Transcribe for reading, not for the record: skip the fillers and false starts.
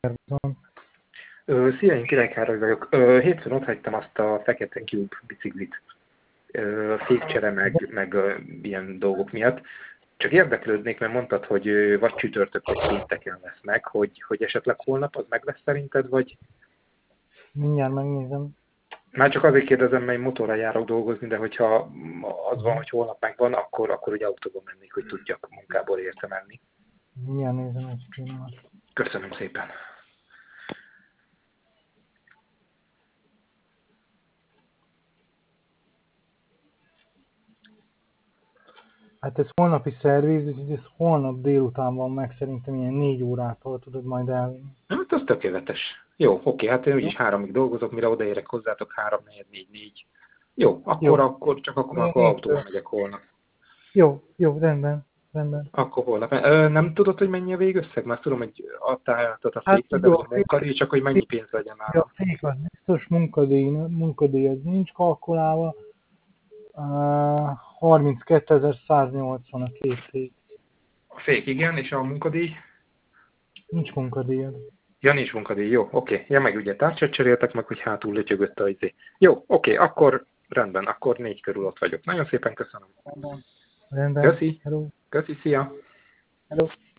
Szia, én Király Károly vagyok. Hétfőn ott hagytam azt a fekete Cube biciklit. Fékcsere, meg ilyen dolgok miatt. Csak érdeklődnék, mert mondtad, hogy vagy csütörtök, vagy pénteken lesz meg, hogy esetleg holnap az meg lesz szerinted, vagy... Mindjárt megnézem. Már csak azért kérdezem, mert motorra járok dolgozni, de hogyha az van, hogy holnap megvan, akkor ugye autóban mennék, hogy tudjak munkából érte menni. Mindjárt nézem egy pillanat. Köszönöm szépen. Hát ez holnapi szerviz, úgyhogy ez holnap délután van meg, szerintem ilyen 4 órától tudod majd elvinni. Hát az tökéletes. Jó, oké, hát én úgyis 3-ig dolgozok, mire odaérek hozzátok 3, 4, 4. Jó, akkor autóval megyek holnap. Jó, rendben. Akkor holnap. Nem tudod, hogy mennyi a végösszeg? Mert tudom, hogy adtál a fékre, de a munkadíj, csak hogy mennyi pénz legyen nálam. A fék az biztos, munkadíj az nincs kalkulálva. 32.180 a két fék. A fék igen, és a munkadíj? Nincs munkadíjad. Ja, nincs munkadíj, jó, oké. Ja, meg ugye tárcsát cseréltek meg, hogy hátul lötyögött a izé. Jó, oké, akkor rendben, akkor 4 körül ott vagyok. Nagyon szépen köszönöm. Rendben. Köszi. Hello. Köszi, szia. Hello.